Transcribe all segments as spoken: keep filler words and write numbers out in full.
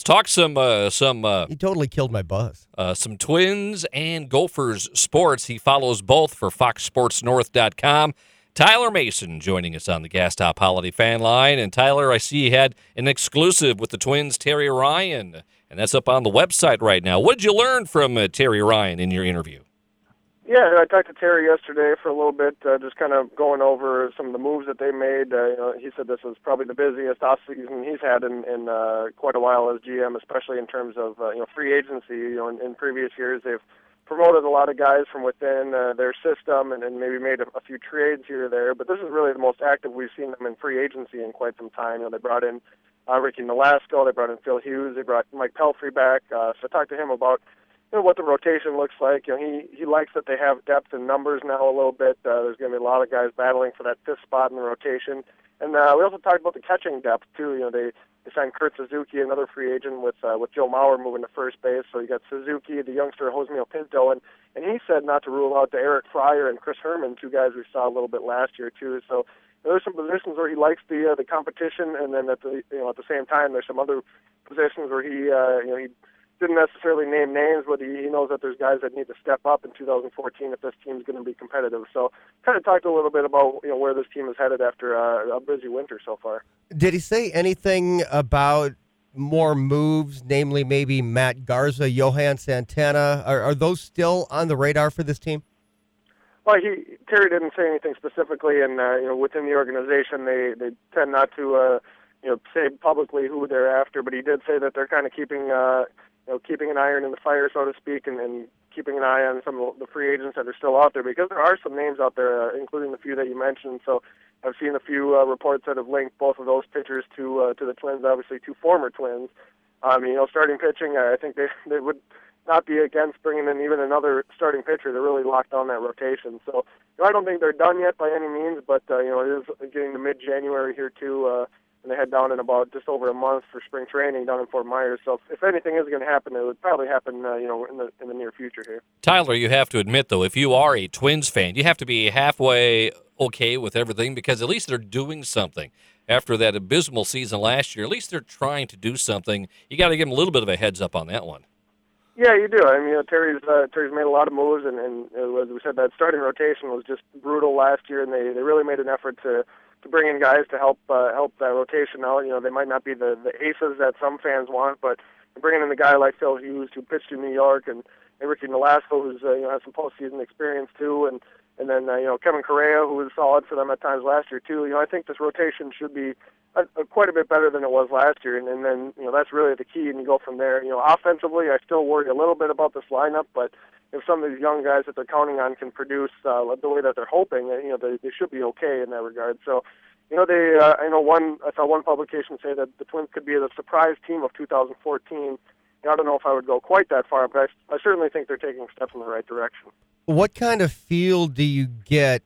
Let's talk some uh, some uh, He totally killed my buzz. uh, some Twins and Gophers sports. He follows both for fox sports north dot com. Tyler Mason joining us on the Gas Top Holiday Fan Line. And Tyler, I see you had an exclusive with the Twins' Terry Ryan, and that's up on the website right now. What did you learn from uh, Terry Ryan in your interview? Yeah, I talked to Terry yesterday for a little bit, uh, just kind of going over some of the moves that they made. Uh, you know, he said this was probably the busiest offseason he's had in, in uh, quite a while as G M, especially in terms of uh, you know free agency. You know, in, in previous years they've promoted a lot of guys from within uh, their system and, and maybe made a, a few trades here or there. But this is really the most active we've seen them in free agency in quite some time. You know, they brought in uh, Ricky Nolasco, they brought in Phil Hughes, they brought Mike Pelfrey back. Uh, so I talked to him about you know, what the rotation looks like. You know, he, he likes that they have depth in numbers now a little bit. Uh, there's going to be a lot of guys battling for that fifth spot in the rotation. And uh, we also talked about the catching depth, too. You know, they, they signed Kurt Suzuki, another free agent, with uh, with Joe Mauer moving to first base. So you got Suzuki, the youngster Josmio Pinto, and, and he said not to rule out the Eric Fryer and Chris Herman, two guys we saw a little bit last year, too. So there's some positions where he likes the uh, the competition, and then at the you know at the same time, there's some other positions where he uh, you know he didn't necessarily name names, but he, he knows that there's guys that need to step up in two thousand fourteen if this team's going to be competitive. So kind of talked a little bit about you know where this team is headed after uh, a busy winter so far. Did he say anything about more moves, namely maybe Matt Garza, Johan Santana? Are, are those still on the radar for this team? Well, he Terry didn't say anything specifically, and uh, you know within the organization they, they tend not to uh, you know say publicly who they're after, but he did say that they're kind of keeping uh, you know keeping an iron in the fire, so to speak, and, and keeping an eye on some of the free agents that are still out there, because there are some names out there, uh, including the few that you mentioned. So I've seen a few uh, reports that have linked both of those pitchers to uh, to the Twins, obviously two former Twins. Um, you know, starting pitching, I think they they would not be against bringing in even another starting pitcher to really lock down that rotation. So you know, I don't think they're done yet by any means, but uh, you know, it is getting to mid-January here too, uh, and they head down in about just over a month for spring training down in Fort Myers. So if, if anything is going to happen, it would probably happen, uh, you know, in the in the near future here. Tyler, you have to admit, though, if you are a Twins fan, you have to be halfway okay with everything, because at least they're doing something. After that abysmal season last year, at least they're trying to do something. You got to give them a little bit of a heads up on that one. Yeah, you do. I mean, you know, Terry's uh, Terry's made a lot of moves, and, and uh, as we said, that starting rotation was just brutal last year, and they, they really made an effort to, to bring in guys to help uh, help that rotation out. You know, they might not be the, the aces that some fans want, but bringing in a guy like Phil Hughes, who pitched in New York, and, and Ricky Nolasco, who's uh, you know has some postseason experience too, and and then uh, you know Kevin Correa, who was solid for them at times last year too. You know, I think this rotation should be a, a, quite a bit better than it was last year, and, and then you know that's really the key, and you go from there. You know, offensively, I still worry a little bit about this lineup, but if some of these young guys that they're counting on can produce uh, the way that they're hoping, you know, they, they should be okay in that regard. So, you know, they, uh, I know one, I saw one publication say that the Twins could be the surprise team of two thousand fourteen. You know, I don't know if I would go quite that far, but I, I certainly think they're taking steps in the right direction. What kind of feel do you get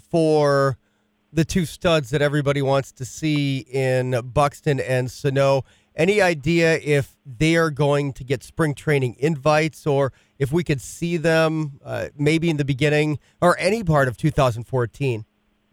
for the two studs that everybody wants to see in Buxton and Sano? Any idea if they are going to get spring training invites, or if we could see them uh, maybe in the beginning or any part of two thousand fourteen?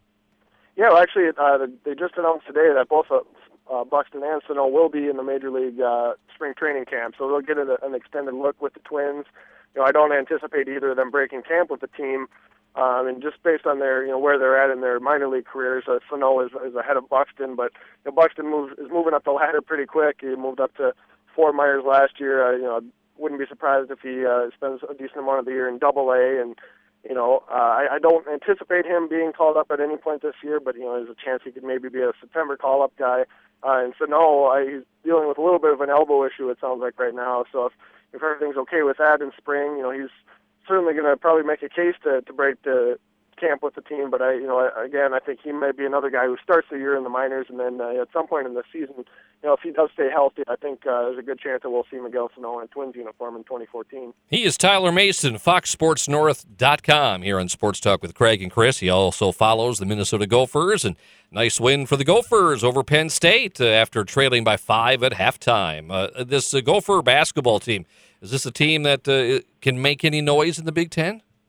Yeah, well, actually, uh, they just announced today that both uh, uh, Buxton and Sano will be in the Major League uh, spring training camp, so they'll get a, an extended look with the Twins. You know, I don't anticipate either of them breaking camp with the team. Um, and just based on their, you know, where they're at in their minor league careers, uh, Sano is, is ahead of Buxton, but you know, Buxton moves, is moving up the ladder pretty quick. He moved up to Fort Myers last year. Uh, you know, wouldn't be surprised if he uh, spends a decent amount of the year in Double A. And you know, uh, I, I don't anticipate him being called up at any point this year, but you know, there's a chance he could maybe be a September call-up guy. Uh, and Sano, uh, he's dealing with a little bit of an elbow issue, it sounds like right now. So if if everything's okay with that in spring, you know, he's certainly going to probably make a case to, to break the camp with the team. But I, you know, again, I think he may be another guy who starts the year in the minors, and then uh, at some point in the season, you know, if he does stay healthy, I think uh, there's a good chance that we'll see Miguel Sano in a Twins uniform in twenty fourteen. He is Tyler Mason, fox sports north dot com here on Sports Talk with Craig and Chris. He also follows the Minnesota Gophers, and nice win for the Gophers over Penn State uh, after trailing by five at halftime. Uh, this uh, Gopher basketball team, is this a team that uh, can make any noise in the Big Ten?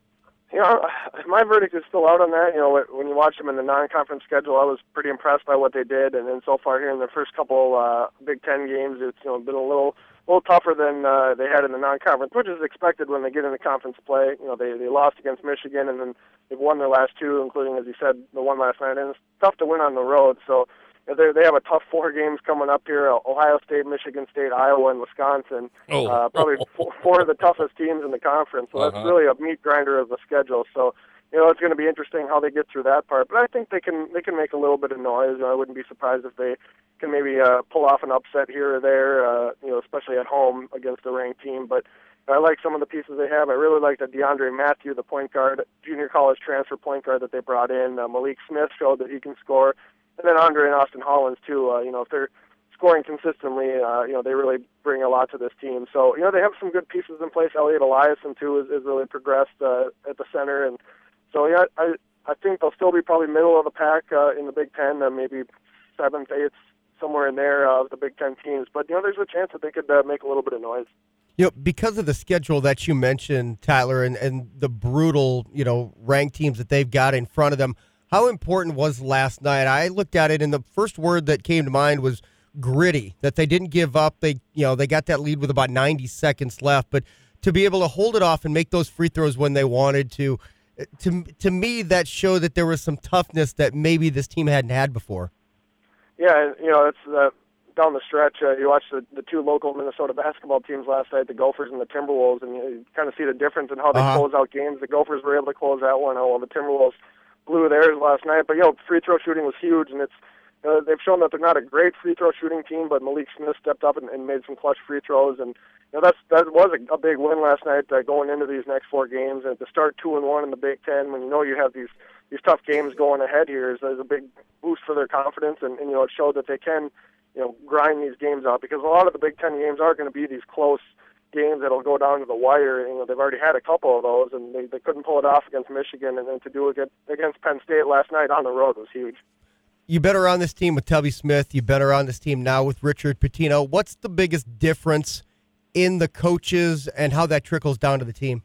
You know, my verdict is still out on that. You know, when you watch them in the non-conference schedule, I was pretty impressed by what they did, and then so far here in the first couple uh, Big Ten games, it's you know been a little little tougher than uh, they had in the non-conference, which is expected when they get into conference play. You know, they they lost against Michigan, and then they've won their last two, including, as you said, the one last night. And it's tough to win on the road, so they they have a tough four games coming up here: Ohio State, Michigan State, Iowa, and Wisconsin. Oh. Uh, probably four, four of the toughest teams in the conference. So Uh-huh. that's really a meat grinder of the schedule. So, you know, it's going to be interesting how they get through that part. But I think they can they can make a little bit of noise. I wouldn't be surprised if they can maybe uh, pull off an upset here or there. Uh, you know, especially at home against a ranked team. But I like some of the pieces they have. I really like the DeAndre Matthew, the point guard, junior college transfer point guard that they brought in. Uh, Malik Smith showed that he can score. And then Andre and Austin Hollins, too. Uh, you know, if they're scoring consistently, uh, you know, they really bring a lot to this team. So, you know, they have some good pieces in place. Elliot Eliason, too, is, is really progressed uh, at the center. And so, yeah, I I think they'll still be probably middle of the pack uh, in the Big Ten, uh, maybe seventh, eighth, somewhere in there uh, of the Big Ten teams. But, you know, there's a chance that they could uh, make a little bit of noise. You know, because of the schedule that you mentioned, Tyler, and, and the brutal, you know, ranked teams that they've got in front of them, how important was last night? I looked at it, and the first word that came to mind was gritty, that they didn't give up. They, you know, they got that lead with about ninety seconds left, but to be able to hold it off and make those free throws when they wanted to, to, to me, that showed that there was some toughness that maybe this team hadn't had before. Yeah, and, you know, it's uh, down the stretch. Uh, you watch the, the two local Minnesota basketball teams last night, the Gophers and the Timberwolves, and you, you kind of see the difference in how they Uh-huh. close out games. The Gophers were able to close that one out while the Timberwolves blew theirs last night. But, you know, free throw shooting was huge, and it's uh, they've shown that they're not a great free throw shooting team, but Malik Smith stepped up and, and made some clutch free throws. And, you know, that's, that was a, a big win last night uh, going into these next four games. And to start two and one in the Big Ten, when you know you have these these tough games going ahead here, is, is a big boost for their confidence. And, and, you know, it showed that they can, you know, grind these games out, because a lot of the Big Ten games are going to be these close games that'll go down to the wire. You know, they've already had a couple of those, and they, they couldn't pull it off against Michigan, and then to do it against Penn State last night on the road was huge. You better on this team with Tubby Smith. You better on this team now with Richard Pitino. What's the biggest difference in the coaches and how that trickles down to the team?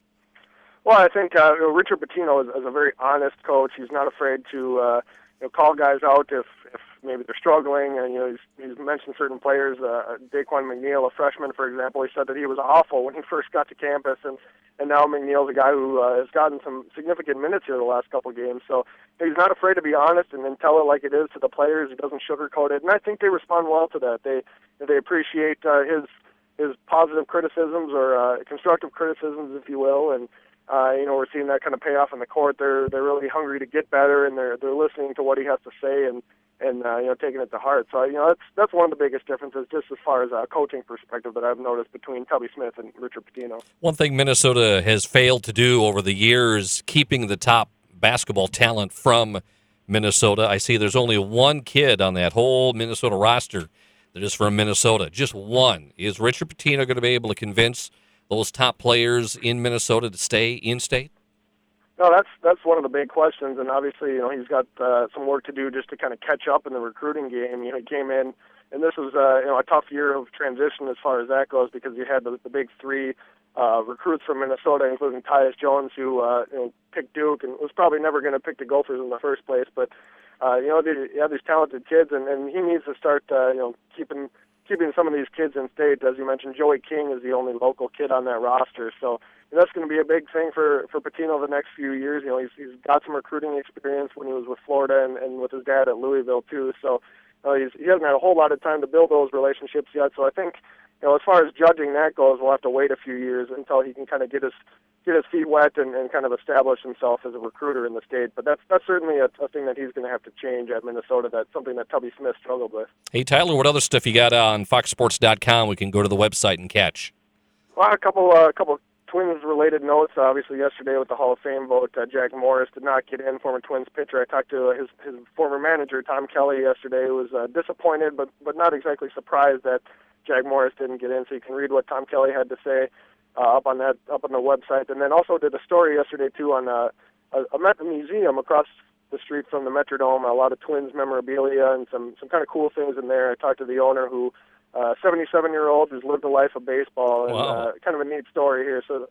Well, I think uh, you know, Richard Pitino is, is a very honest coach. He's not afraid to uh, you know, call guys out if, if maybe they're struggling. And you know, he's, he's mentioned certain players. Uh, Daquan McNeil, a freshman, for example, he said that he was awful when he first got to campus, and and now McNeil's a guy who uh, has gotten some significant minutes here the last couple of games. So he's not afraid to be honest and then tell it like it is to the players. He doesn't sugarcoat it, and I think they respond well to that. They they appreciate uh, his his positive criticisms or uh, constructive criticisms, if you will, and. Uh, you know, we're seeing that kind of pay off on the court. They're they're really hungry to get better, and they're they're listening to what he has to say, and and uh, you know, taking it to heart. So you know, that's that's one of the biggest differences, just as far as a coaching perspective, that I've noticed between Tubby Smith and Richard Pitino. One thing Minnesota has failed to do over the years, keeping the top basketball talent from Minnesota. I see there's only one kid on that whole Minnesota roster that is from Minnesota. Just one. Is Richard Pitino going to be able to convince those top players in Minnesota to stay in state? No, that's that's one of the big questions, and obviously, you know, he's got uh, some work to do just to kind of catch up in the recruiting game. You know, he came in, and this was uh, you know a tough year of transition as far as that goes, because you had the, the big three uh, recruits from Minnesota, including Tyus Jones, who uh, you know picked Duke and was probably never going to pick the Gophers in the first place. But uh, you know, they, you have these talented kids, and, and he needs to start uh, you know keeping. keeping some of these kids in state. As you mentioned, Joey King is the only local kid on that roster. So that's going to be a big thing for, for Pitino the next few years. You know, he's, he's got some recruiting experience when he was with Florida and, and with his dad at Louisville, too. So uh, he's, he hasn't had a whole lot of time to build those relationships yet. So I think, you know, as far as judging that goes, we'll have to wait a few years until he can kind of get his get his feet wet and, and kind of establish himself as a recruiter in the state. But that's that's certainly a, a thing that he's going to have to change at Minnesota. That's something that Tubby Smith struggled with. Hey, Tyler, what other stuff you got on fox sports dot com we can go to the website and catch? Well, a couple uh, a couple Twins-related notes. Obviously, yesterday with the Hall of Fame vote, uh, Jack Morris did not get in, former Twins pitcher. I talked to uh, his his former manager, Tom Kelly, yesterday, who was uh, disappointed but, but not exactly surprised that Jack Morris didn't get in. So you can read what Tom Kelly had to say Uh, up on that, up on the website, and then also did a story yesterday too on uh, a, a Met museum across the street from the Metrodome. A lot of Twins memorabilia and some some kind of cool things in there. I talked to the owner, who uh, seventy-seven year old who's lived a life of baseball, and Wow. uh, kind of a neat story here. So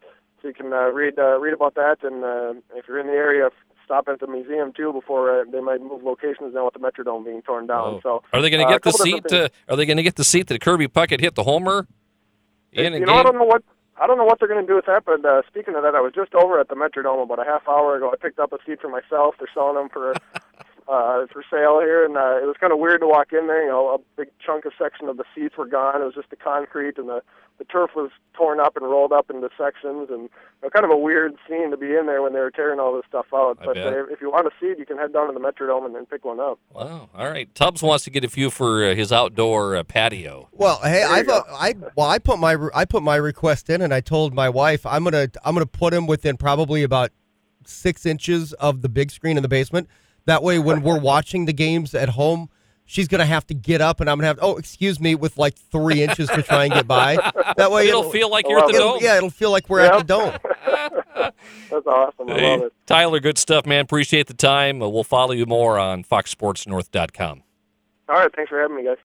So you can uh, read uh, read about that, and uh, if you're in the area, stop at the museum too before uh, they might move locations now with the Metrodome being torn down. Oh. So are they going to uh, get the seat? Uh, are they going to get the seat that Kirby Puckett hit the homer in you a know, game? I don't know what I don't know what they're going to do with that. But uh, speaking of that, I was just over at the Metrodome about a half hour ago. I picked up a seat for myself. They're selling them for. Uh, for sale here, and uh, it was kind of weird to walk in there. You know, a big chunk of section of the seats were gone. It was just the concrete, and the, the turf was torn up and rolled up into sections, and you know, kind of a weird scene to be in there when they were tearing all this stuff out. I but bet. uh, if you want a seat, you can head down to the Metrodome and then pick one up. Wow. All right. Tubbs wants to get a few for uh, his outdoor uh, patio. Well, hey, There you I've go. uh, I well, I put my re- I put my request in, and I told my wife I'm gonna I'm gonna put him within probably about six inches of the big screen in the basement. That way, when we're watching the games at home, she's gonna have to get up, and I'm gonna have oh, excuse me, with like three inches to try and get by. That way, It'll feel like you're at the it'll- dome. Yeah, it'll feel like we're Yep. at the dome. That's awesome. I Hey, love it. Tyler, good stuff, man. Appreciate the time. Uh, We'll follow you more on fox sports north dot com. All right, thanks for having me, guys.